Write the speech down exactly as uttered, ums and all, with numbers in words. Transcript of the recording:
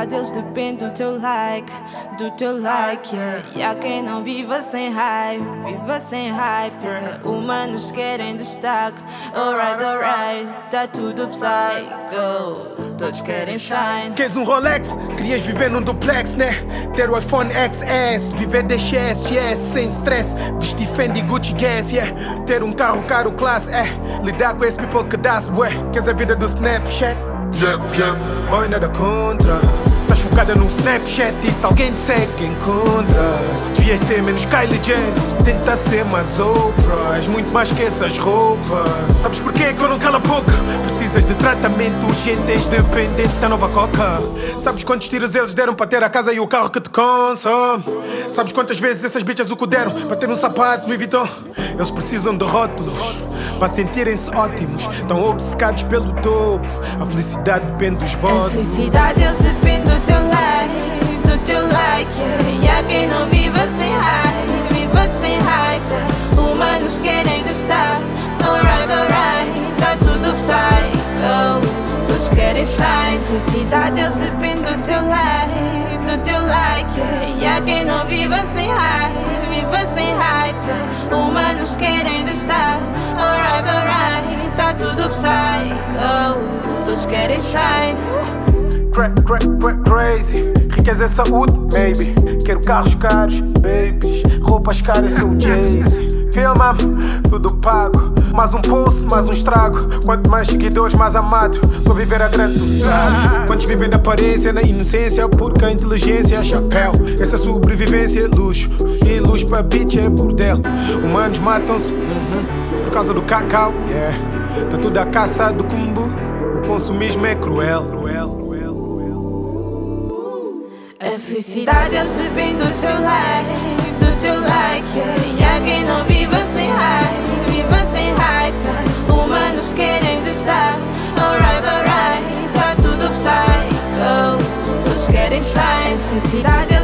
felicidade eles dependem do teu like, do teu like, yeah. E há quem não viva sem hype, viva sem hype, yeah. Humanos querem destaque, alright, alright, tá tudo psycho, todos querem shine. Queres um Rolex? Querias viver num duplex, né? Ter o iPhone X S, viver D X S, yes, sem stress. Vestir Fendi, Gucci, Guess, yeah. Ter um carro caro, classe, é. Lidar com esse people que dá-se, bué. Queres a vida do Snapchat? Yep, yep. Boy, nada contra. Estás focada num Snapchat e se alguém te segue, encontra. Devias ser menos Kylie Jenner, tenta ser mais Oprah. És muito mais que essas roupas. Sabes porquê que eu não calo a boca? Precisas de tratamento urgente, és dependente da nova coca. Sabes quantos tiros eles deram para ter a casa e o carro que te consome? Sabes quantas vezes essas bichas o que deram para ter um sapato Louis Vuitton? Eles precisam de rótulos para sentirem-se ótimos. Estão obcecados pelo topo. A felicidade depende dos votos. A felicidade eles dependem do teu like, do teu like, yeah. E há quem não viva sem hype, viva sem hype, yeah. Humanos querem destaque, alright, alright, tá tudo psycho, todos querem shine. Felicidade eles dependem do teu like, do teu like, yeah. E há quem não viva sem hype, viva sem hype, yeah. Humanos querem destaque, alright, alright, tá tudo psycho, todos querem shine. Cra cra cra crazy, riqueza é saúde, baby. Quero carros caros, babies. Roupas caras, sou Jay-Z. Filma-me, tudo pago. Mais um post, mais um estrago. Quanto mais seguidores, mais amado. Vou viver a grande do céu. Quantos vivem na aparência, na inocência? Porque a inteligência é chapéu. Essa sobrevivência é luxo. E luxo pra bitch é bordel. Humanos matam-se uh-huh, por causa do cacau, yeah. Tá tudo à caça do cumbu. O consumismo é cruel. A felicidade eles dependem do teu like, do teu like, yeah. E há quem não viva sem hype, viva sem hype, yeah. Humanos querem destaque, alright, alright, tá tudo psycho, todos querem shine. Felicidade